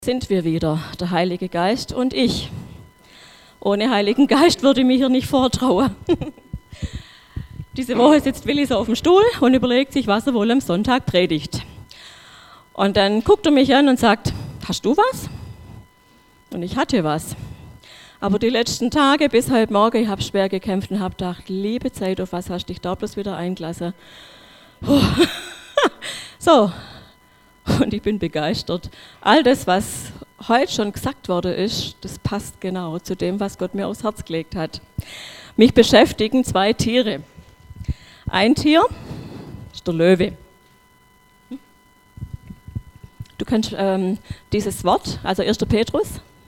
Sind wir wieder, der Heilige Geist und ich. Ohne Heiligen Geist würde ich mich hier nicht vortrauen. Diese Woche sitzt Willi so auf dem Stuhl und überlegt sich, was er wohl am Sonntag predigt. Und dann guckt er mich an und sagt, hast du was? Und ich hatte was. Aber die letzten Tage bis heute Morgen, ich habe schwer gekämpft und habe gedacht, liebe Zeit, auf was hast du dich da bloß wieder eingelassen? So. Und ich bin begeistert. All das, was heute schon gesagt worden ist, das passt genau zu dem, was Gott mir aufs Herz gelegt hat. Mich beschäftigen zwei Tiere. Ein Tier ist der Löwe. Du kannst dieses Wort, also 1. Petrus.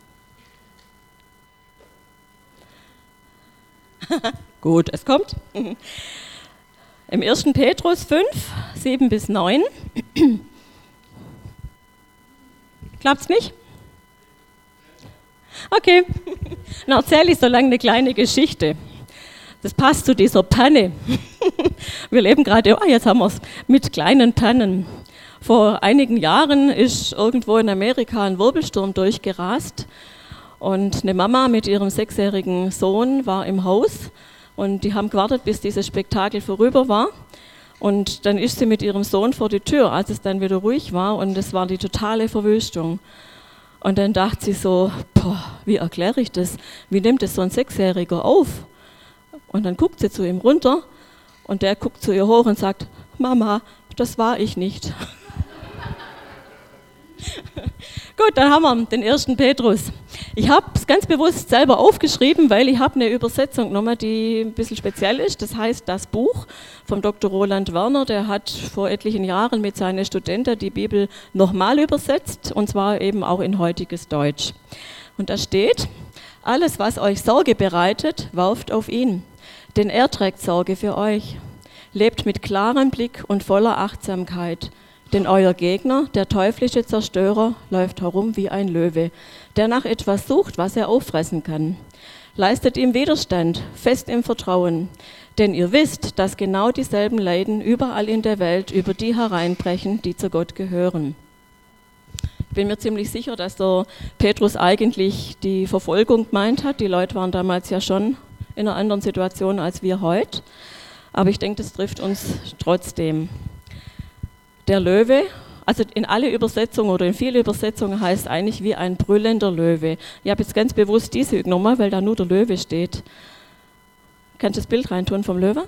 Gut, es kommt. Im 1. Petrus 5, 7 bis 9. Klappt's nicht? Okay, dann erzähle ich so lange eine kleine Geschichte. Das passt zu dieser Panne. Wir leben gerade, jetzt haben wir es, mit kleinen Pannen. Vor einigen Jahren ist irgendwo in Amerika ein Wirbelsturm durchgerast und eine Mama mit ihrem 6-jährigen Sohn war im Haus und die haben gewartet, bis dieses Spektakel vorüber war. Und dann ist sie mit ihrem Sohn vor die Tür, als es dann wieder ruhig war, und es war die totale Verwüstung. Und dann dachte sie so, wie erkläre ich das? Wie nimmt es so ein 6-Jähriger auf? Und dann guckt sie zu ihm runter und der guckt zu ihr hoch und sagt, Mama, das war ich nicht. Gut, dann haben wir den 1. Petrus. Ich habe es ganz bewusst selber aufgeschrieben, weil ich habe eine Übersetzung genommen, die ein bisschen speziell ist. Das heißt, das Buch vom Dr. Roland Werner, der hat vor etlichen Jahren mit seinen Studenten die Bibel nochmal übersetzt, und zwar eben auch in heutiges Deutsch. Und da steht, alles, was euch Sorge bereitet, werft auf ihn, denn er trägt Sorge für euch. Lebt mit klarem Blick und voller Achtsamkeit. Denn euer Gegner, der teuflische Zerstörer, läuft herum wie ein Löwe, der nach etwas sucht, was er auffressen kann. Leistet ihm Widerstand, fest im Vertrauen, denn ihr wisst, dass genau dieselben Leiden überall in der Welt über die hereinbrechen, die zu Gott gehören. Ich bin mir ziemlich sicher, dass der Petrus eigentlich die Verfolgung gemeint hat. Die Leute waren damals ja schon in einer anderen Situation als wir heute. Aber ich denke, das trifft uns trotzdem. Der Löwe, also in alle Übersetzungen oder in viele Übersetzungen heißt eigentlich wie ein brüllender Löwe. Ich habe jetzt ganz bewusst diese genommen, weil da nur der Löwe steht. Kannst du das Bild reintun vom Löwe?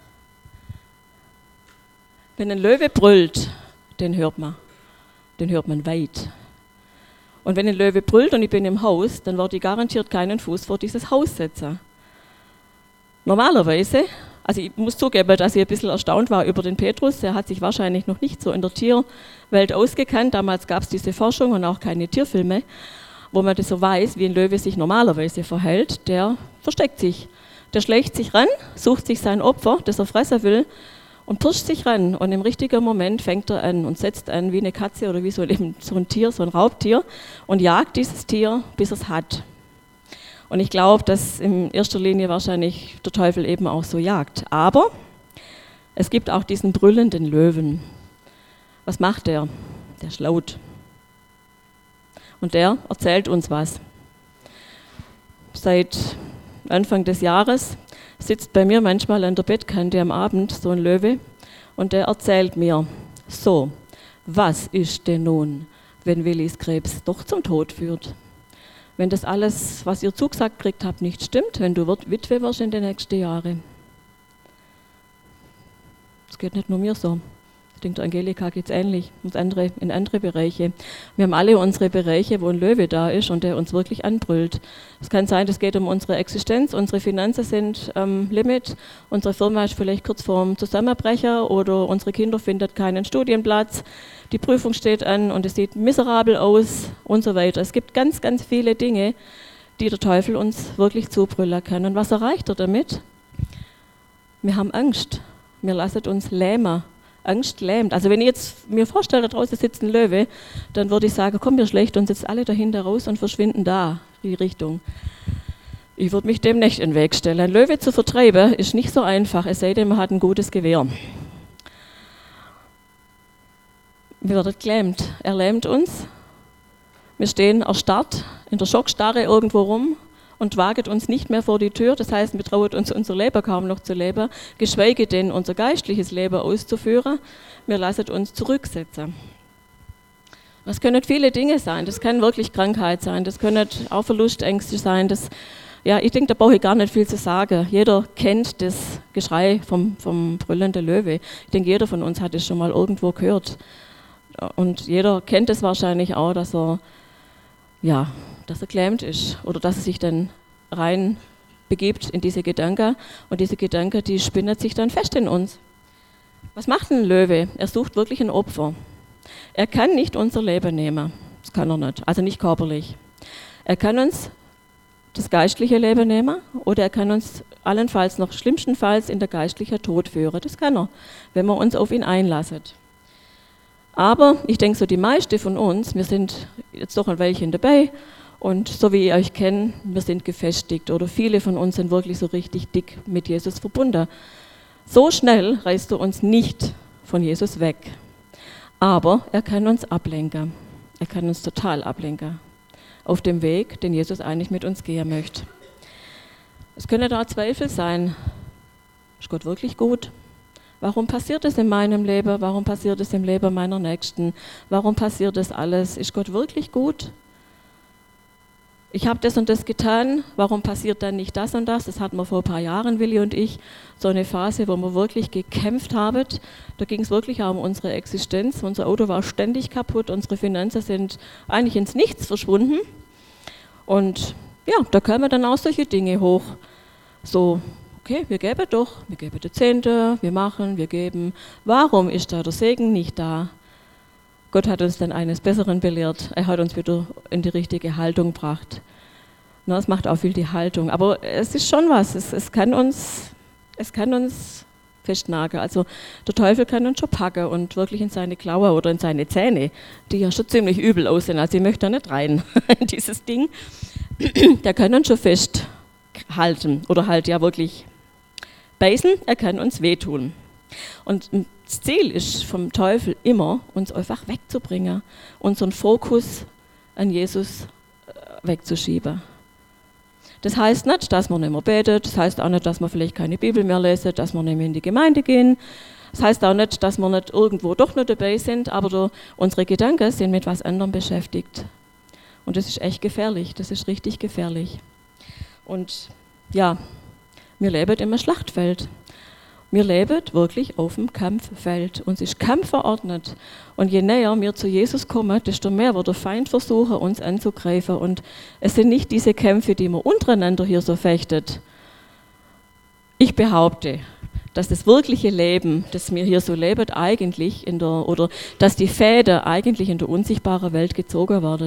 Wenn ein Löwe brüllt, den hört man weit. Und wenn ein Löwe brüllt und ich bin im Haus, dann werde ich garantiert keinen Fuß vor dieses Haus setzen. Normalerweise, also ich muss zugeben, dass ich ein bisschen erstaunt war über den Petrus. Er hat sich wahrscheinlich noch nicht so in der Tierwelt ausgekannt. Damals gab es diese Forschung und auch keine Tierfilme, wo man das so weiß, wie ein Löwe sich normalerweise verhält. Der versteckt sich. Der schleicht sich ran, sucht sich sein Opfer, das er fressen will, und pirscht sich ran. Und im richtigen Moment fängt er an und setzt an wie eine Katze oder wie so ein Tier, so ein Raubtier, und jagt dieses Tier, bis er es hat. Und ich glaube, dass in erster Linie wahrscheinlich der Teufel eben auch so jagt. Aber es gibt auch diesen brüllenden Löwen. Was macht der? Der ist laut. Und der erzählt uns was. Seit Anfang des Jahres sitzt bei mir manchmal an der Bettkante am Abend so ein Löwe und der erzählt mir, so, was ist denn nun, wenn Willis Krebs doch zum Tod führt? Wenn das alles, was ihr zugesagt gekriegt habt, nicht stimmt, wenn du Witwe wirst in den nächsten Jahren. Das geht nicht nur mir so. Ich denke, der Angelika geht es ähnlich, in andere Bereiche. Wir haben alle unsere Bereiche, wo ein Löwe da ist und der uns wirklich anbrüllt. Es kann sein, es geht um unsere Existenz, unsere Finanzen sind am Limit, unsere Firma ist vielleicht kurz vorm Zusammenbrecher oder unsere Kinder finden keinen Studienplatz, die Prüfung steht an und es sieht miserabel aus und so weiter. Es gibt ganz, ganz viele Dinge, die der Teufel uns wirklich zubrüllen kann. Und was erreicht er damit? Wir haben Angst. Wir lassen uns lähmen. Angst lähmt. Also wenn ich jetzt mir vorstelle, da draußen sitzt ein Löwe, dann würde ich sagen, komm, wir schlecht uns jetzt alle dahinter raus und verschwinden da, in die Richtung. Ich würde mich dem nicht in den Weg stellen. Ein Löwe zu vertreiben ist nicht so einfach, es sei denn, man hat ein gutes Gewehr. Wir werden gelähmt. Er lähmt uns Wir stehen erstarrt in der Schockstarre irgendwo rum und wagen uns nicht mehr vor die Tür. Das heißt, wir trauen uns unser Leben kaum noch zu leben, geschweige denn unser geistliches Leben auszuführen. Wir lassen uns zurücksetzen. Das können viele Dinge sein. Das kann wirklich Krankheit sein. Das können auch Verlustängste sein. Ich denke, da brauche ich gar nicht viel zu sagen. Jeder kennt das Geschrei vom brüllenden Löwe. Ich denke, jeder von uns hat es schon mal irgendwo gehört. Und jeder kennt es wahrscheinlich auch, dass er gelähmt ist oder dass er sich dann rein begibt in diese Gedanken. Und diese Gedanken, die spinnen sich dann fest in uns. Was macht ein Löwe? Er sucht wirklich ein Opfer. Er kann nicht unser Leben nehmen. Das kann er nicht. Also nicht körperlich. Er kann uns das geistliche Leben nehmen oder er kann uns allenfalls noch schlimmstenfalls in der geistlichen Tod führen. Das kann er, wenn wir uns auf ihn einlassen. Aber ich denke so, die meisten von uns, wir sind jetzt doch ein Weilchen dabei und so wie ich euch kenne, wir sind gefestigt oder viele von uns sind wirklich so richtig dick mit Jesus verbunden. So schnell reißt er uns nicht von Jesus weg. Aber er kann uns ablenken. Er kann uns total ablenken. Auf dem Weg, den Jesus eigentlich mit uns gehen möchte. Es können da Zweifel sein. Ist Gott wirklich gut? Warum passiert es in meinem Leben? Warum passiert es im Leben meiner Nächsten? Warum passiert das alles? Ist Gott wirklich gut? Ich habe das und das getan, warum passiert dann nicht das und das? Das hatten wir vor ein paar Jahren, Willi und ich, so eine Phase, wo wir wirklich gekämpft haben. Da ging es wirklich auch um unsere Existenz. Unser Auto war ständig kaputt, unsere Finanzen sind eigentlich ins Nichts verschwunden. Und ja, da kamen dann auch solche Dinge hoch. So, okay, wir geben die Zehnte, wir machen, wir geben. Warum ist da der Segen nicht da? Gott hat uns dann eines Besseren belehrt. Er hat uns wieder in die richtige Haltung gebracht. Na, es macht auch viel die Haltung. Aber es ist schon was. Es kann uns festnageln. Also der Teufel kann uns schon packen und wirklich in seine Klaue oder in seine Zähne, die ja schon ziemlich übel aussehen. Also ich möchte da nicht rein in dieses Ding. Der kann uns schon festhalten oder halt ja wirklich beißen. Er kann uns wehtun. Und das Ziel ist vom Teufel immer, uns einfach wegzubringen, unseren Fokus an Jesus wegzuschieben. Das heißt nicht, dass man nicht mehr betet, das heißt auch nicht, dass man vielleicht keine Bibel mehr lesen, dass wir nicht mehr in die Gemeinde gehen. Das heißt auch nicht, dass wir nicht irgendwo doch noch dabei sind, aber unsere Gedanken sind mit was anderem beschäftigt. Und das ist echt gefährlich, das ist richtig gefährlich. Und ja, wir leben im Schlachtfeld. Wir leben wirklich auf dem Kampffeld. Uns ist Kampf verordnet. Und je näher wir zu Jesus kommen, desto mehr wird der Feind versuchen, uns anzugreifen. Und es sind nicht diese Kämpfe, die man untereinander hier so fechtet. Ich behaupte, dass das wirkliche Leben, das wir hier so leben, eigentlich oder dass die Fäden eigentlich in der unsichtbaren Welt gezogen werden.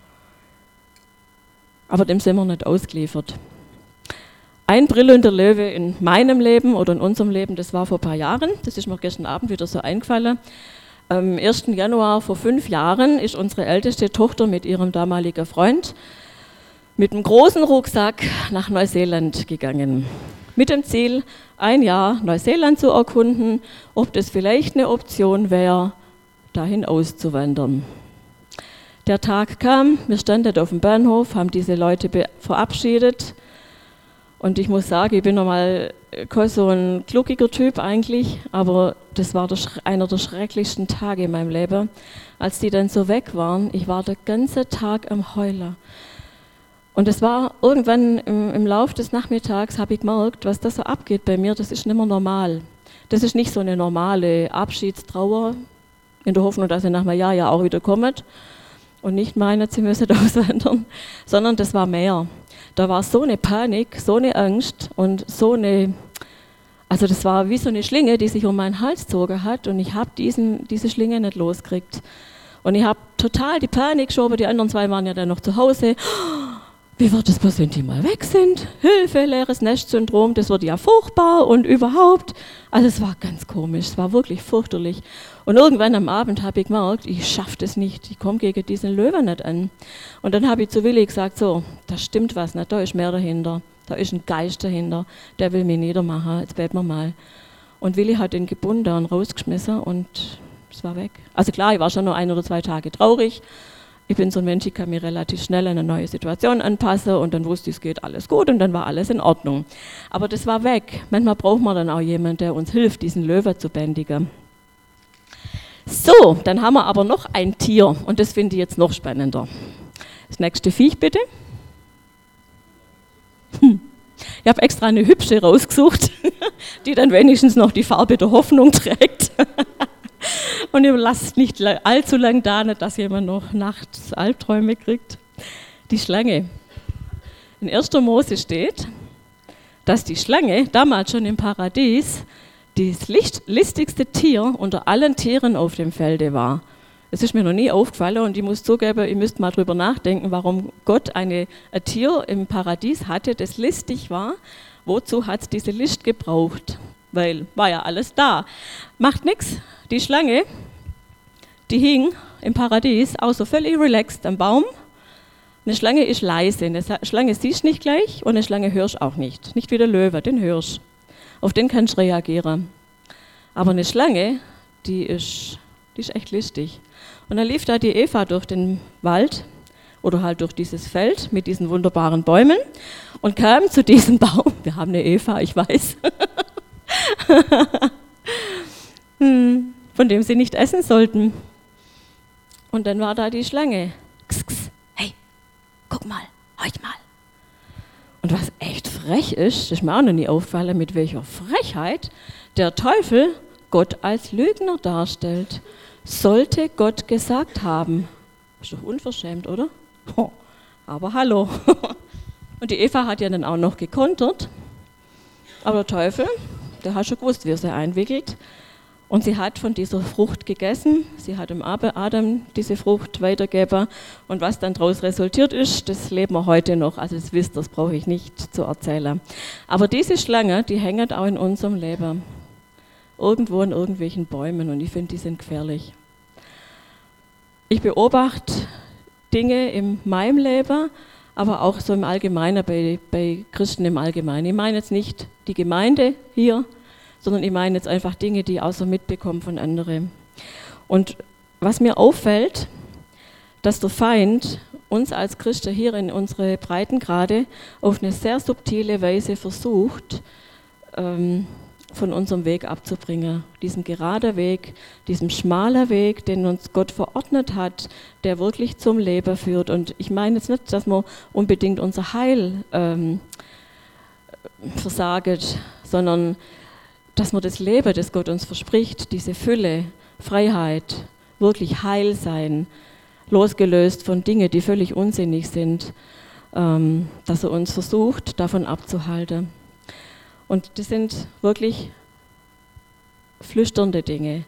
Aber dem sind wir nicht ausgeliefert. Ein brüllender Löwe in meinem Leben oder in unserem Leben, das war vor ein paar Jahren, das ist mir gestern Abend wieder so eingefallen. Am 1. Januar vor 5 Jahren ist unsere älteste Tochter mit ihrem damaligen Freund mit einem großen Rucksack nach Neuseeland gegangen. Mit dem Ziel, ein Jahr Neuseeland zu erkunden, ob das vielleicht eine Option wäre, dahin auszuwandern. Der Tag kam, wir standen auf dem Bahnhof, haben diese Leute verabschiedet. Und ich muss sagen, ich bin normal so ein klugiger Typ eigentlich, aber das war einer der schrecklichsten Tage in meinem Leben. Als die dann so weg waren, ich war den ganzen Tag am Heulen. Und es war irgendwann im Laufe des Nachmittags, habe ich gemerkt, was das so abgeht bei mir, das ist nicht mehr normal. Das ist nicht so eine normale Abschiedstrauer, in der Hoffnung, dass ihr nach einem Jahr ja auch wieder kommt und nicht meinen, sie müssen auswandern, sondern das war mehr. Da war so eine Panik, so eine Angst und also das war wie so eine Schlinge, die sich um meinen Hals gezogen hat und ich habe diese Schlinge nicht losgekriegt. Und ich habe total die Panik geschoben, die anderen 2 waren ja dann noch zu Hause. Wie wird es passieren, die mal weg sind? Hilfe, leeres Nest-Syndrom, das wird ja furchtbar und überhaupt. Also es war ganz komisch, es war wirklich fürchterlich. Und irgendwann am Abend habe ich gemerkt, ich schaffe das nicht, ich komme gegen diesen Löwen nicht an. Und dann habe ich zu Willi gesagt, so, da stimmt was nicht, da ist mehr dahinter, da ist ein Geist dahinter, der will mich niedermachen, jetzt beten wir mal. Und Willi hat ihn gebunden und rausgeschmissen und es war weg. Also klar, ich war schon nur 1 oder 2 Tage traurig. Ich bin so ein Mensch, ich kann mich relativ schnell an eine neue Situation anpassen und dann wusste ich, es geht alles gut und dann war alles in Ordnung. Aber das war weg. Manchmal braucht man dann auch jemanden, der uns hilft, diesen Löwe zu bändigen. So, dann haben wir aber noch ein Tier und das finde ich jetzt noch spannender. Das nächste Viech bitte. Ich habe extra eine hübsche rausgesucht, die dann wenigstens noch die Farbe der Hoffnung trägt. Und ihr lasst nicht allzu lang da, nicht, dass jemand noch nachts Albträume kriegt. Die Schlange. In 1. Mose steht, dass die Schlange damals schon im Paradies das listigste Tier unter allen Tieren auf dem Felde war. Das ist mir noch nie aufgefallen und ich muss zugeben, ihr müsst mal drüber nachdenken, warum Gott ein Tier im Paradies hatte, das listig war. Wozu hat es diese List gebraucht? Weil war ja alles da. Macht nichts. Die Schlange, die hing im Paradies, auch so völlig relaxed am Baum. Eine Schlange ist leise. Eine Schlange siehst du nicht gleich und eine Schlange hörst auch nicht. Nicht wie der Löwe, den hörst. Auf den kannst du reagieren. Aber eine Schlange, die ist echt listig. Und dann lief da die Eva durch den Wald oder halt durch dieses Feld mit diesen wunderbaren Bäumen und kam zu diesem Baum. Wir haben eine Eva, ich weiß. Von dem sie nicht essen sollten. Und dann war da die Schlange. Kss, kss. Hey, guck mal, horch mal. Und was echt frech ist, das ist mir auch noch nie aufgefallen, mit welcher Frechheit der Teufel Gott als Lügner darstellt. Sollte Gott gesagt haben. Ist doch unverschämt, oder? Aber hallo. Und die Eva hat ja dann auch noch gekontert. Aber der Teufel, der hat schon gewusst, wie er sie einwickelt. Und sie hat von dieser Frucht gegessen. Sie hat dem Adam diese Frucht weitergegeben. Und was dann daraus resultiert ist, das leben wir heute noch. Also das wisst ihr, das brauche ich nicht zu erzählen. Aber diese Schlange, die hängt auch in unserem Leben. Irgendwo in irgendwelchen Bäumen und ich finde, die sind gefährlich. Ich beobachte Dinge in meinem Leben, aber auch so im Allgemeinen, bei Christen im Allgemeinen. Ich meine jetzt nicht die Gemeinde hier, sondern ich meine jetzt einfach Dinge, die ich auch so mitbekomme von anderen. Und was mir auffällt, dass der Feind uns als Christen hier in unsere Breitengrade auf eine sehr subtile Weise versucht, von unserem Weg abzubringen. Diesen geraden Weg, diesen schmalen Weg, den uns Gott verordnet hat, der wirklich zum Leben führt. Und ich meine jetzt nicht, dass man unbedingt unser Heil versaget, sondern dass man das Leben, das Gott uns verspricht, diese Fülle, Freiheit, wirklich Heil sein, losgelöst von Dingen, die völlig unsinnig sind, dass er uns versucht, davon abzuhalten. Und das sind wirklich flüsternde Dinge.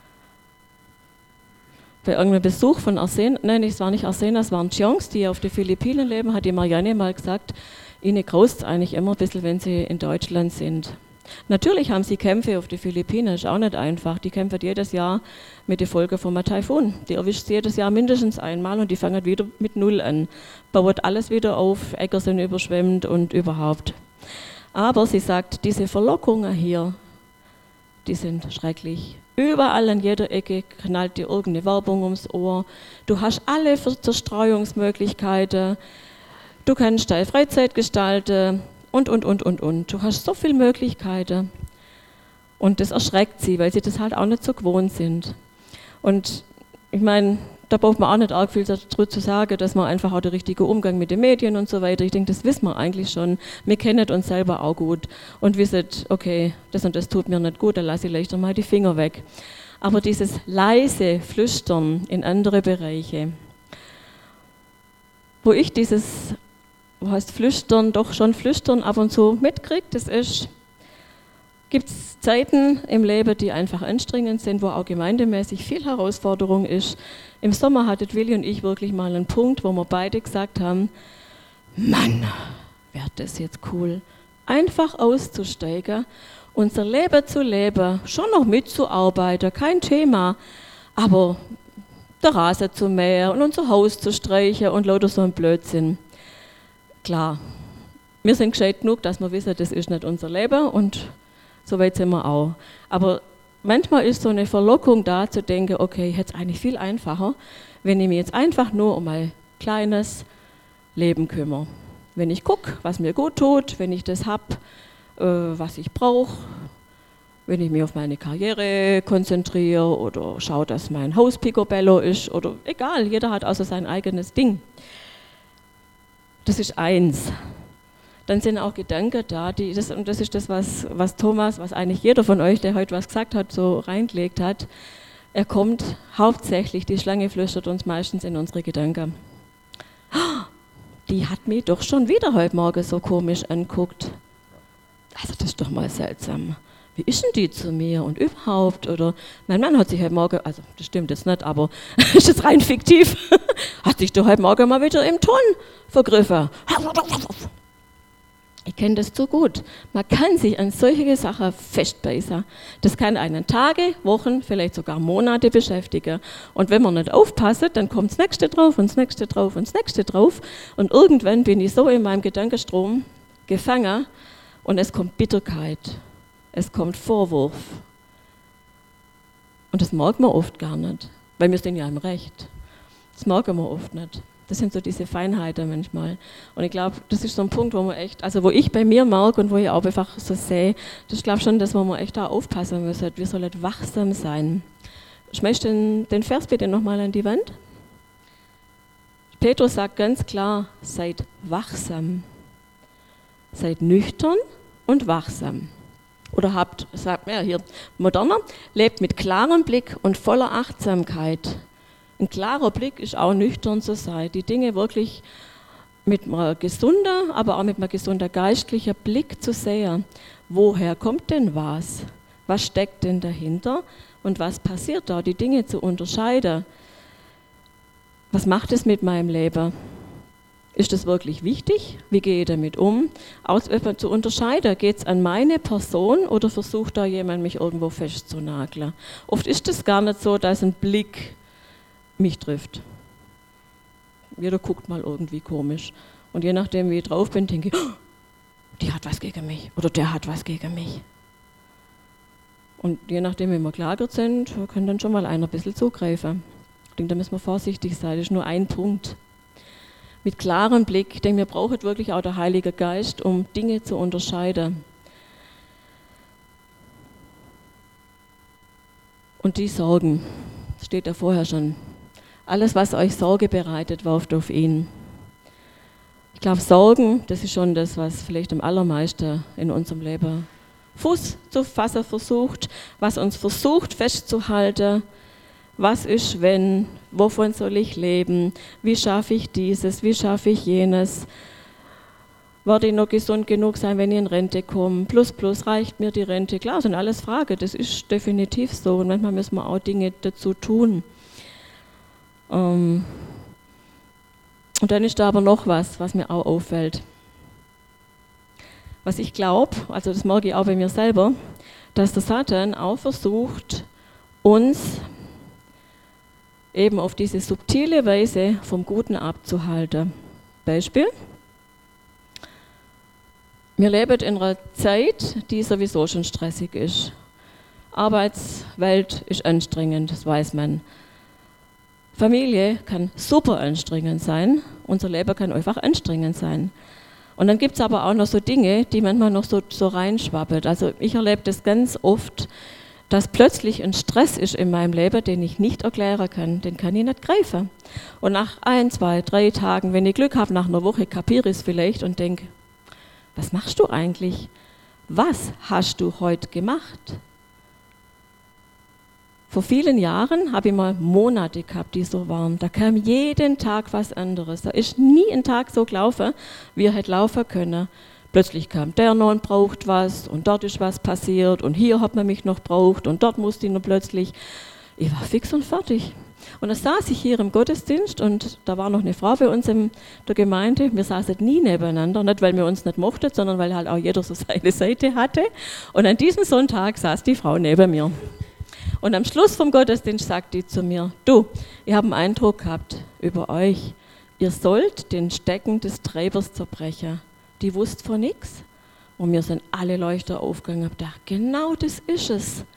Bei irgendeinem Besuch von Arsena, nein, es war nicht Arsena, es waren Chiongs, die auf den Philippinen leben, hat die Marianne mal gesagt, ihnen graust es eigentlich immer ein bisschen, wenn sie in Deutschland sind. Natürlich haben sie Kämpfe auf den Philippinen, ist auch nicht einfach. Die kämpfen jedes Jahr mit den Folgen vom Taifun. Die erwischt sie jedes Jahr mindestens einmal und die fangen wieder mit Null an. Baut alles wieder auf, Äcker sind überschwemmt und überhaupt. Aber sie sagt, diese Verlockungen hier, die sind schrecklich. Überall an jeder Ecke knallt dir irgendeine Werbung ums Ohr. Du hast alle Zerstreuungsmöglichkeiten. Du kannst deine Freizeit gestalten und. Du hast so viele Möglichkeiten. Und das erschreckt sie, weil sie das halt auch nicht so gewohnt sind. Und ich meine, da braucht man auch nicht arg viel dazu zu sagen, dass man einfach auch den richtigen Umgang mit den Medien und so weiter, ich denke, das wissen wir eigentlich schon. Wir kennen uns selber auch gut und wissen, okay, das und das tut mir nicht gut, da lasse ich leichter mal die Finger weg. Aber dieses leise Flüstern in andere Bereiche, wo ich dieses, Flüstern, doch schon Flüstern ab und zu mitkriege, das ist, gibt es Zeiten im Leben, die einfach anstrengend sind, wo auch gemeindemäßig viel Herausforderung ist. Im Sommer hattet Willi und ich wirklich mal einen Punkt, wo wir beide gesagt haben, Mann, wäre das jetzt cool, einfach auszusteigen, unser Leben zu leben, schon noch mitzuarbeiten, kein Thema, aber der Rasen zu mähen und unser Haus zu streichen und lauter so ein Blödsinn. Klar, wir sind gescheit genug, dass wir wissen, das ist nicht unser Leben und so weit sind wir auch. Aber manchmal ist so eine Verlockung da, zu denken, okay, ich hätte es eigentlich viel einfacher, wenn ich mich jetzt einfach nur um mein kleines Leben kümmere. Wenn ich gucke, was mir gut tut, wenn ich das habe, was ich brauche, wenn ich mich auf meine Karriere konzentriere oder schaue, dass mein Haus picobello ist oder egal, jeder hat also sein eigenes Ding. Das ist eins. Dann sind auch Gedanken da, und das ist das, was Thomas, was eigentlich jeder von euch, der heute was gesagt hat, so reingelegt hat. Er kommt hauptsächlich, die Schlange flüstert uns meistens in unsere Gedanken. Die hat mich doch schon wieder heute Morgen so komisch anguckt. Also das ist doch mal seltsam. Wie ist denn die zu mir und überhaupt? Oder mein Mann hat sich heute Morgen, also das stimmt jetzt nicht, aber ist jetzt rein fiktiv, hat sich doch heute Morgen mal wieder im Ton vergriffen. Ich kenne das zu gut. Man kann sich an solche Sachen festbeißen. Das kann einen Tage, Wochen, vielleicht sogar Monate beschäftigen. Und wenn man nicht aufpasst, dann kommt das nächste drauf und das nächste drauf und das nächste drauf. Und irgendwann bin ich so in meinem Gedankenstrom gefangen und es kommt Bitterkeit, es kommt Vorwurf. Und das merkt man oft gar nicht, weil wir sind ja im Recht. Das merken wir oft nicht. Das sind so diese Feinheiten manchmal. Und ich glaube, das ist so ein Punkt, wo man echt, also wo ich bei mir merke und wo ich auch einfach so sehe, das ist glaube ich schon das, wo man echt da aufpassen muss. Wir sollen wachsam sein. Schmeißt den Vers bitte nochmal an die Wand. Petrus sagt ganz klar, seid wachsam. Seid nüchtern und wachsam. Oder sagt man ja hier moderner, lebt mit klarem Blick und voller Achtsamkeit. Ein klarer Blick ist auch nüchtern zu sein, die Dinge wirklich mit einem gesunden, aber auch mit einem gesunden geistlichen Blick zu sehen. Woher kommt denn was? Was steckt denn dahinter? Und was passiert da? Die Dinge zu unterscheiden. Was macht es mit meinem Leben? Ist das wirklich wichtig? Wie gehe ich damit um? Zu unterscheiden, geht es an meine Person oder versucht da jemand, mich irgendwo festzunageln? Oft ist es gar nicht so, dass ein Blick mich trifft. Jeder guckt mal irgendwie komisch. Und je nachdem, wie ich drauf bin, denke ich, oh, die hat was gegen mich oder der hat was gegen mich. Und je nachdem, wie wir gelagert sind, kann dann schon mal einer ein bisschen zugreifen. Ich denke, da müssen wir vorsichtig sein. Das ist nur ein Punkt. Mit klarem Blick. Ich denke, wir brauchen wirklich auch den Heiligen Geist, um Dinge zu unterscheiden. Und die Sorgen, steht da vorher schon. Alles, was euch Sorge bereitet, werft auf ihn. Ich glaube, Sorgen, das ist schon das, was vielleicht am allermeisten in unserem Leben Fuß zu fassen versucht, was uns versucht festzuhalten. Was ist, wenn? Wovon soll ich leben? Wie schaffe ich dieses? Wie schaffe ich jenes? Werde ich noch gesund genug sein, wenn ich in Rente komme? Plus, reicht mir die Rente? Klar, das sind alles Fragen, das ist definitiv so. Und manchmal müssen wir auch Dinge dazu tun. Und dann ist da aber noch was mir auch auffällt. Was ich glaube, also das merke ich auch bei mir selber, dass der Satan auch versucht, uns eben auf diese subtile Weise vom Guten abzuhalten. Beispiel: Wir leben in einer Zeit, die sowieso schon stressig ist. Arbeitswelt ist anstrengend, das weiß man. Familie kann super anstrengend sein, unser Leben kann einfach anstrengend sein. Und dann gibt es aber auch noch so Dinge, die manchmal noch so reinschwabbelt. Also ich erlebe das ganz oft, dass plötzlich ein Stress ist in meinem Leben, den ich nicht erklären kann, den kann ich nicht greifen. Und nach 1, 2, 3 Tagen, wenn ich Glück habe, nach einer Woche kapiere ich es vielleicht und denke, was machst du eigentlich? Was hast du heute gemacht? Vor vielen Jahren habe ich mal Monate gehabt, die so waren. Da kam jeden Tag was anderes. Da ist nie ein Tag so gelaufen, wie er hätte laufen können. Plötzlich kam der noch und braucht was und dort ist was passiert und hier hat man mich noch braucht und dort musste ich noch plötzlich. Ich war fix und fertig. Und dann saß ich hier im Gottesdienst und da war noch eine Frau bei uns in der Gemeinde. Wir saßen nie nebeneinander, nicht weil wir uns nicht mochten, sondern weil halt auch jeder so seine Seite hatte. Und an diesem Sonntag saß die Frau neben mir. Und am Schluss vom Gottesdienst sagt die zu mir, du, ich habe einen Eindruck gehabt über euch, ihr sollt den Stecken des Treibers zerbrechen. Die wusste von nichts. Und mir sind alle Leuchter aufgegangen und habe gedacht, genau das ist es.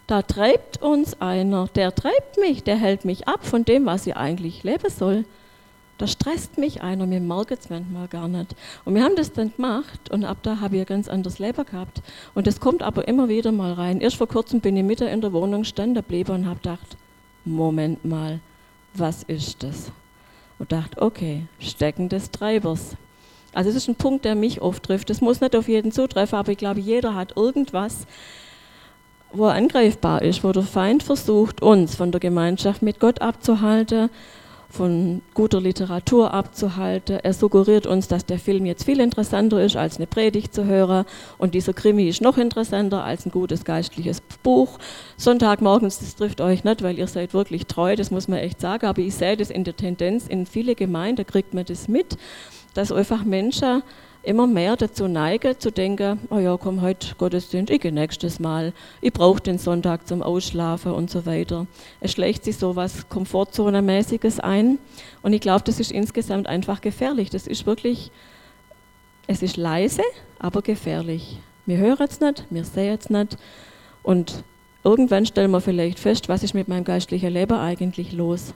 Da treibt uns einer, der treibt mich, der hält mich ab von dem, was ich eigentlich leben soll. Da stresst mich einer, wir merken es manchmal gar nicht. Und wir haben das dann gemacht und ab da habe ich ein ganz anderes Leben gehabt. Und das kommt aber immer wieder mal rein. Erst vor kurzem bin ich mitten in der Wohnung stehen geblieben und habe gedacht, Moment mal, was ist das? Und dachte, okay, Stecken des Treibers. Also es ist ein Punkt, der mich oft trifft. Das muss nicht auf jeden zutreffen, aber ich glaube, jeder hat irgendwas, wo er angreifbar ist, wo der Feind versucht, uns von der Gemeinschaft mit Gott abzuhalten, von guter Literatur abzuhalten. Er suggeriert uns, dass der Film jetzt viel interessanter ist, als eine Predigt zu hören. Und dieser Krimi ist noch interessanter als ein gutes geistliches Buch. Sonntagmorgens, das trifft euch nicht, weil ihr seid wirklich treu, das muss man echt sagen. Aber ich sehe das in der Tendenz, in viele Gemeinden kriegt man das mit, dass einfach Menschen immer mehr dazu neigen, zu denken, oh ja, komm, heute Gottesdienst, ich gehe nächstes Mal, ich brauche den Sonntag zum Ausschlafen und so weiter. Es schlägt sich so was Komfortzone-mäßiges ein und ich glaube, das ist insgesamt einfach gefährlich. Das ist wirklich, es ist leise, aber gefährlich. Wir hören es nicht, wir sehen es nicht und irgendwann stellen wir vielleicht fest, was ist mit meinem geistlichen Leben eigentlich los.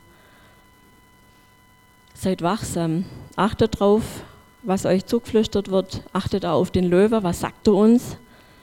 Seid wachsam, achtet drauf, was euch zugeflüstert wird, achtet auch auf den Löwe, was sagt er uns?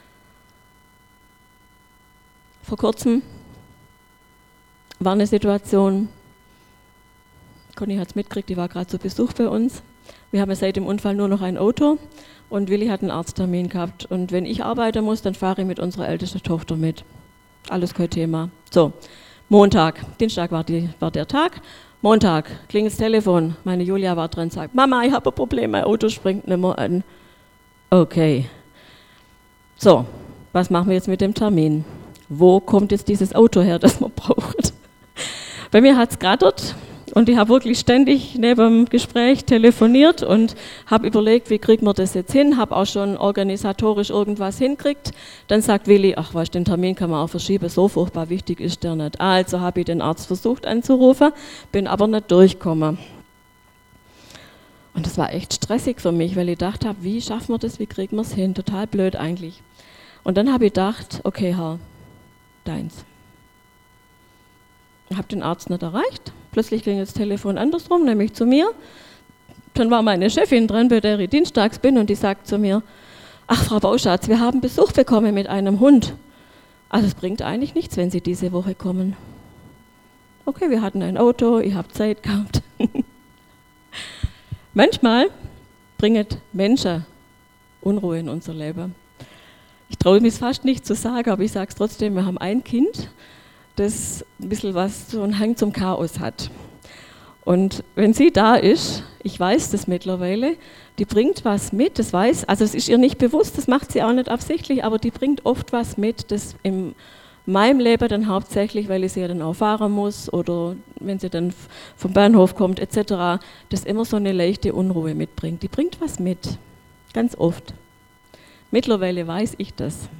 Vor kurzem war eine Situation, Conny hat es mitgekriegt, die war gerade zu Besuch bei uns. Wir haben seit dem Unfall nur noch ein Auto und Willi hat einen Arzttermin gehabt. Und wenn ich arbeiten muss, dann fahre ich mit unserer ältesten Tochter mit. Alles kein Thema. So, Montag, Dienstag war der Tag. Montag, klingelt das Telefon, meine Julia war dran und sagt, Mama, ich habe ein Problem, mein Auto springt nicht mehr an. Okay. So, was machen wir jetzt mit dem Termin? Wo kommt jetzt dieses Auto her, das man braucht? Bei mir hat es gerattert und ich habe wirklich ständig neben dem Gespräch telefoniert und habe überlegt, wie kriegt man das jetzt hin, habe auch schon organisatorisch irgendwas hinkriegt. Dann sagt Willi, ach weißt, den Termin kann man auch verschieben, so furchtbar wichtig ist der nicht. Also habe ich den Arzt versucht anzurufen, bin aber nicht durchgekommen. Und das war echt stressig für mich, weil ich gedacht habe, wie schaffen wir das, wie kriegen wir es hin, total blöd eigentlich. Und dann habe ich gedacht, okay Herr, deins. Ich habe den Arzt nicht erreicht. Plötzlich ging das Telefon andersrum, nämlich zu mir. Dann war meine Chefin dran, bei der ich dienstags bin, und die sagt zu mir, ach Frau Bauschatz, wir haben Besuch bekommen mit einem Hund. Also es bringt eigentlich nichts, wenn Sie diese Woche kommen. Okay, wir hatten ein Auto, ich habe Zeit gehabt. Manchmal bringen Menschen Unruhe in unser Leben. Ich traue mich fast nicht zu sagen, aber ich sage es trotzdem, wir haben ein Kind, das ein bisschen so einen Hang zum Chaos hat. Und wenn sie da ist, ich weiß das mittlerweile, die bringt was mit, das weiß, also es ist ihr nicht bewusst, das macht sie auch nicht absichtlich, aber die bringt oft was mit, das in meinem Leben dann hauptsächlich, weil ich sie ja dann auch fahren muss oder wenn sie dann vom Bahnhof kommt etc., das immer so eine leichte Unruhe mitbringt. Die bringt was mit, ganz oft. Mittlerweile weiß ich das.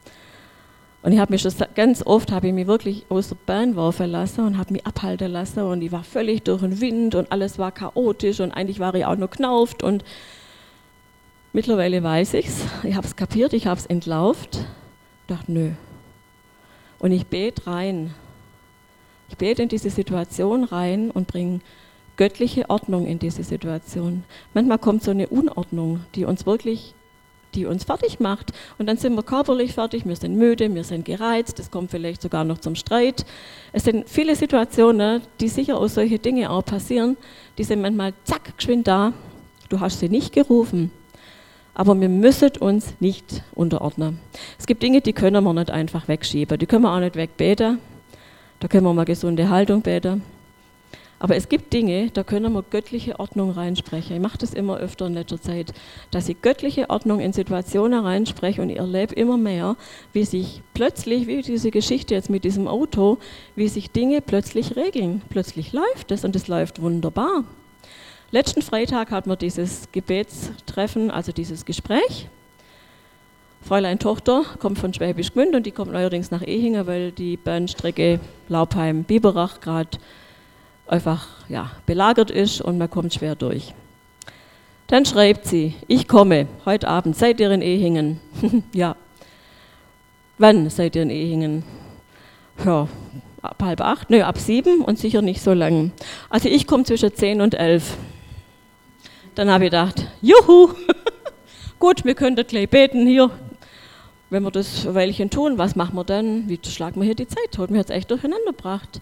Und ich habe mich schon ganz oft, wirklich aus der Bahn werfen lassen und habe mich abhalten lassen und ich war völlig durch den Wind und alles war chaotisch und eigentlich war ich auch nur knauft und mittlerweile weiß ich's, ich habe es kapiert, ich habe es entlauft, dachte nö. Und ich bete rein. Ich bete in diese Situation rein und bringe göttliche Ordnung in diese Situation. Manchmal kommt so eine Unordnung, die uns fertig macht. Und dann sind wir körperlich fertig, wir sind müde, wir sind gereizt, es kommt vielleicht sogar noch zum Streit. Es sind viele Situationen, die sicher aus solchen Dingen auch passieren, die sind manchmal zack, geschwind da. Du hast sie nicht gerufen, aber wir müssen uns nicht unterordnen. Es gibt Dinge, die können wir nicht einfach wegschieben, die können wir auch nicht wegbeten. Da können wir mal gesunde Haltung beten. Aber es gibt Dinge, da können wir göttliche Ordnung reinsprechen. Ich mache das immer öfter in letzter Zeit, dass ich göttliche Ordnung in Situationen reinspreche und ich erlebe immer mehr, wie sich plötzlich, wie diese Geschichte jetzt mit diesem Auto, wie sich Dinge plötzlich regeln. Plötzlich läuft es und es läuft wunderbar. Letzten Freitag hatten wir dieses Gebetstreffen, also dieses Gespräch. Fräulein Tochter kommt von Schwäbisch Gmünd und die kommt neuerdings nach Ehingen, weil die Bahnstrecke Laupheim-Biberach gerade einfach belagert ist und man kommt schwer durch. Dann schreibt sie, ich komme, heute Abend, seid ihr in Ehingen? Ja. Wann seid ihr in Ehingen? Ja, ab 7:30, nö, ab 7 und sicher nicht so lang. Also ich komme zwischen 10 und 11. Dann habe ich gedacht, juhu, gut, wir könnten gleich beten hier. Wenn wir das ein Weilchen tun, was machen wir dann? Wie schlagen wir hier die Zeit tot? Mir hat es echt durcheinander gebracht.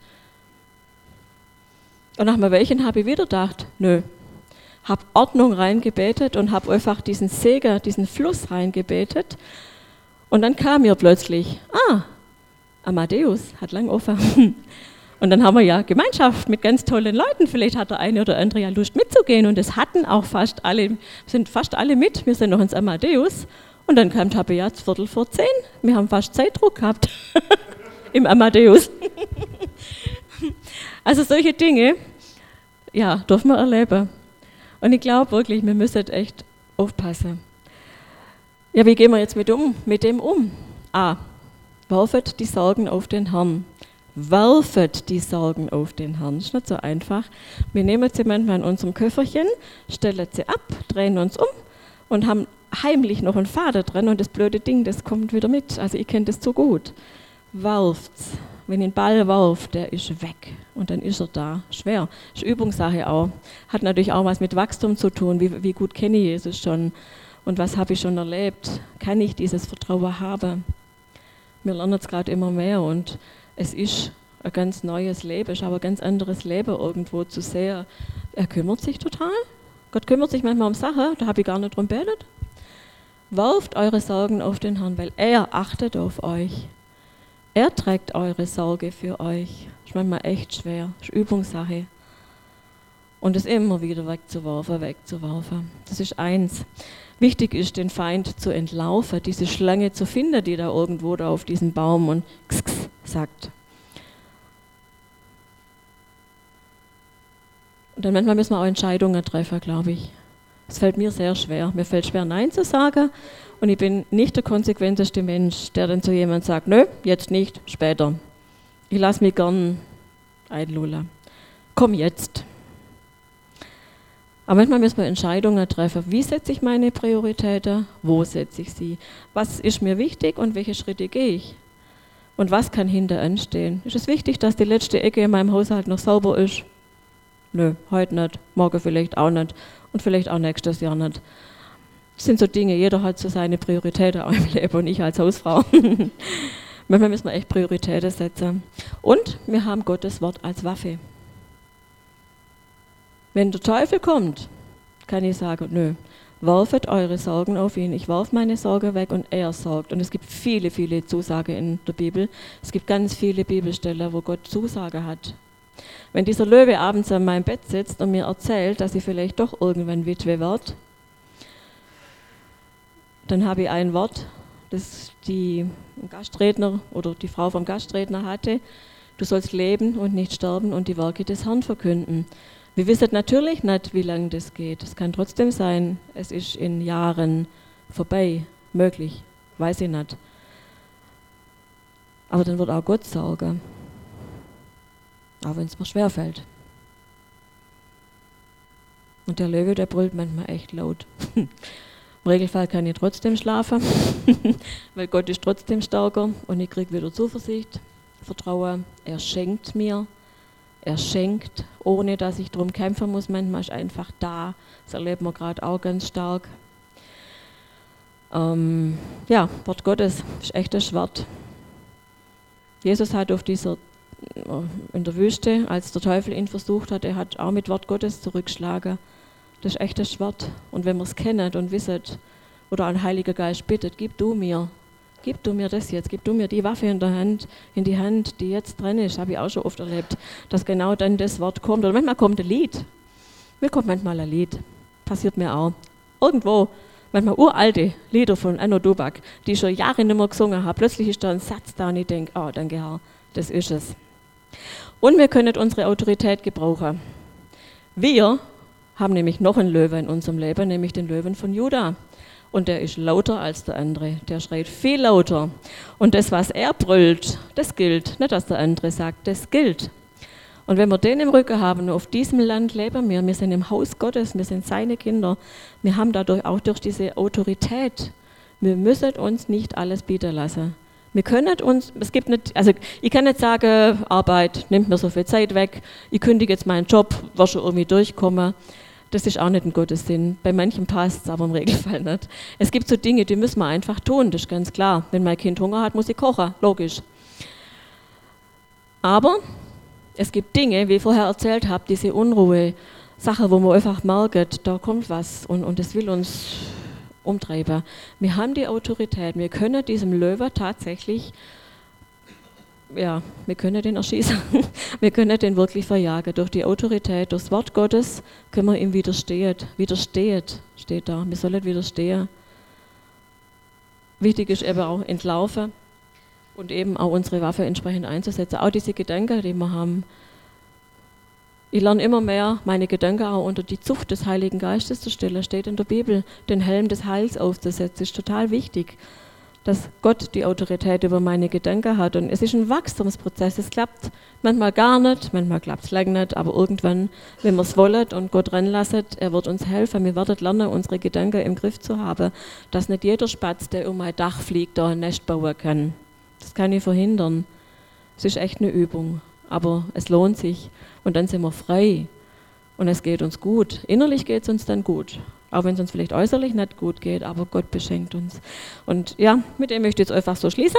Und nach einem Weilchen habe ich wieder gedacht, nö, habe Ordnung reingebetet und habe einfach diesen Segen, diesen Fluss reingebetet. Und dann kam mir plötzlich, Amadeus hat lang offen. Und dann haben wir ja Gemeinschaft mit ganz tollen Leuten. Vielleicht hat der eine oder andere ja Lust mitzugehen. Und das hatten auch fast alle, sind fast alle mit. Wir sind noch ins Amadeus. Und dann kam Tabea 10:15. Wir haben fast Zeitdruck gehabt im Amadeus. Also solche Dinge, ja, dürfen wir erleben. Und ich glaube wirklich, wir müssen echt aufpassen. Ja, wie gehen wir jetzt mit dem um? Werfet die Sorgen auf den Herrn. Werfet die Sorgen auf den Herrn. Das ist nicht so einfach. Wir nehmen sie manchmal in unserem Köfferchen, stellen sie ab, drehen uns um und haben heimlich noch einen Faden drin und das blöde Ding, das kommt wieder mit. Also ich kenne das so gut. Werft's. Wenn ihr den Ball werft, der ist weg und dann ist er da. Schwer. Das ist Übungssache auch. Hat natürlich auch was mit Wachstum zu tun. Wie gut kenne ich Jesus schon und was habe ich schon erlebt? Kann ich dieses Vertrauen haben? Wir lernen es gerade immer mehr und es ist ein ganz neues Leben, es ist aber ein ganz anderes Leben irgendwo zu sehen. Er kümmert sich total. Gott kümmert sich manchmal um Sachen, da habe ich gar nicht drum gebetet. Werft eure Sorgen auf den Herrn, weil er achtet auf euch. Er trägt eure Sorge für euch. Das ist manchmal echt schwer, das ist Übungssache. Und es immer wieder wegzuwerfen. Das ist eins. Wichtig ist, den Feind zu entlaufen, diese Schlange zu finden, die da irgendwo da auf diesem Baum und sagt. Und dann manchmal müssen wir auch Entscheidungen treffen, glaube ich. Es fällt mir sehr schwer. Mir fällt schwer, Nein zu sagen. Und ich bin nicht der konsequenteste Mensch, der dann zu jemandem sagt, nö, jetzt nicht, später. Ich lasse mich gern einlullen. Komm jetzt. Aber manchmal müssen wir Entscheidungen treffen. Wie setze ich meine Prioritäten? Wo setze ich sie? Was ist mir wichtig und welche Schritte gehe ich? Und was kann hinter anstehen? Ist es wichtig, dass die letzte Ecke in meinem Haushalt noch sauber ist? Nö, heute nicht, morgen vielleicht auch nicht und vielleicht auch nächstes Jahr nicht. Das sind so Dinge, jeder hat so seine Prioritäten auch im Leben und ich als Hausfrau. Manchmal müssen wir echt Prioritäten setzen. Und wir haben Gottes Wort als Waffe. Wenn der Teufel kommt, kann ich sagen, nö, werfet eure Sorgen auf ihn. Ich werfe meine Sorge weg und er sorgt. Und es gibt viele, viele Zusagen in der Bibel. Es gibt ganz viele Bibelstellen, wo Gott Zusage hat. Wenn dieser Löwe abends an meinem Bett sitzt und mir erzählt, dass ich vielleicht doch irgendwann Witwe werde, dann habe ich ein Wort, das die Gastredner oder die Frau vom Gastredner hatte. Du sollst leben und nicht sterben und die Werke des Herrn verkünden. Wir wissen natürlich nicht, wie lange das geht. Es kann trotzdem sein, es ist in Jahren vorbei, möglich, weiß ich nicht. Aber dann wird auch Gott sorgen, auch wenn es mir schwerfällt. Und der Löwe, der brüllt manchmal echt laut. Im Regelfall kann ich trotzdem schlafen, weil Gott ist trotzdem stärker und ich kriege wieder Zuversicht, Vertrauen. Er schenkt mir. Er schenkt, ohne dass ich darum kämpfen muss. Manchmal ist einfach da. Das erleben wir gerade auch ganz stark. Wort Gottes ist echt ein Schwert. Jesus hat in der Wüste, als der Teufel ihn versucht hat, er hat auch mit Wort Gottes zurückgeschlagen. Das ist echt ein Schwert. Und wenn wir es kennen und wissen, oder ein Heiliger Geist bittet, gib du mir das jetzt, gib du mir die Waffe in die Hand, die jetzt drin ist, habe ich auch schon oft erlebt, dass genau dann das Wort kommt. Oder manchmal kommt ein Lied. Mir kommt manchmal ein Lied. Passiert mir auch. Irgendwo, manchmal uralte Lieder von Anno Dubak, die ich schon Jahre nicht mehr gesungen habe. Plötzlich ist da ein Satz da und ich denke, oh, danke Herr, das ist es. Und wir können unsere Autorität gebrauchen. Wir haben nämlich noch einen Löwe in unserem Leben, nämlich den Löwen von Juda. Und der ist lauter als der andere. Der schreit viel lauter. Und das, was er brüllt, das gilt. Nicht, was der andere sagt, das gilt. Und wenn wir den im Rücken haben, auf diesem Land leben wir sind im Haus Gottes, wir sind seine Kinder, wir haben dadurch auch durch diese Autorität, wir müssen uns nicht alles bieten lassen. Wir können uns, es gibt nicht, also ich kann nicht sagen, Arbeit nimmt mir so viel Zeit weg, ich kündige jetzt meinen Job, war schon irgendwie durchkommen. Das ist auch nicht in Gottes Sinn. Bei manchen passt es, aber im Regelfall nicht. Es gibt so Dinge, die müssen wir einfach tun, das ist ganz klar. Wenn mein Kind Hunger hat, muss ich kochen, logisch. Aber es gibt Dinge, wie ich vorher erzählt habe, diese Unruhe, Sachen, wo man einfach merkt, da kommt was und das will uns umtreiben. Wir haben die Autorität, wir können diesem Löwe tatsächlich, ja, wir können den erschießen, wir können den wirklich verjagen. Durch die Autorität, durchs Wort Gottes können wir ihm widerstehen. Widersteht, steht da, wir sollen widerstehen. Wichtig ist eben auch entlaufen und eben auch unsere Waffe entsprechend einzusetzen. Auch diese Gedanken, die wir haben. Ich lerne immer mehr, meine Gedanken auch unter die Zucht des Heiligen Geistes zu stellen. Steht in der Bibel, den Helm des Heils aufzusetzen. Ist total wichtig, dass Gott die Autorität über meine Gedanken hat. Und es ist ein Wachstumsprozess. Es klappt manchmal gar nicht, manchmal klappt es lange nicht, aber irgendwann, wenn wir es wollen und Gott ranlassen, er wird uns helfen. Wir werden lernen, unsere Gedanken im Griff zu haben, dass nicht jeder Spatz, der um mein Dach fliegt, da ein Nest bauen kann. Das kann ich verhindern. Es ist echt eine Übung, aber es lohnt sich. Und dann sind wir frei und es geht uns gut. Innerlich geht es uns dann gut, auch wenn es uns vielleicht äußerlich nicht gut geht, aber Gott beschenkt uns. Und ja, mit dem möchte ich jetzt einfach so schließen.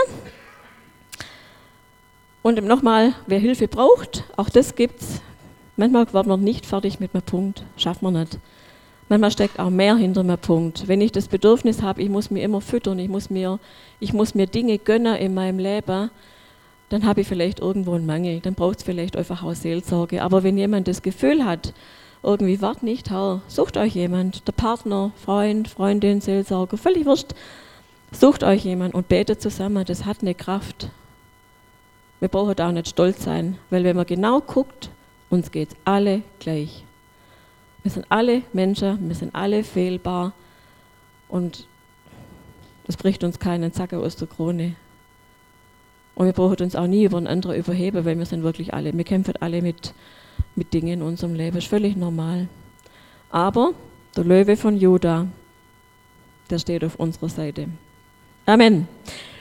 Und nochmal, wer Hilfe braucht, auch das gibt's. Manchmal werden wir nicht fertig mit einem Punkt, schaffen wir nicht. Manchmal steckt auch mehr hinter einem Punkt. Wenn ich das Bedürfnis habe, ich muss mir immer füttern, ich muss mir Dinge gönnen in meinem Leben, dann habe ich vielleicht irgendwo einen Mangel, dann braucht es vielleicht einfach auch Seelsorge. Aber wenn jemand das Gefühl hat, irgendwie wart nicht, Herr, sucht euch jemand, der Partner, Freund, Freundin, Seelsorger, völlig wurscht, sucht euch jemand und betet zusammen, das hat eine Kraft. Wir brauchen da auch nicht stolz sein, weil wenn man genau guckt, uns geht es alle gleich. Wir sind alle Menschen, wir sind alle fehlbar und das bricht uns keinen Zacken aus der Krone. Und wir brauchen uns auch nie über einen anderen überheben, weil wir sind wirklich alle, wir kämpfen alle mit Dingen in unserem Leben, ist völlig normal. Aber der Löwe von Juda, der steht auf unserer Seite. Amen.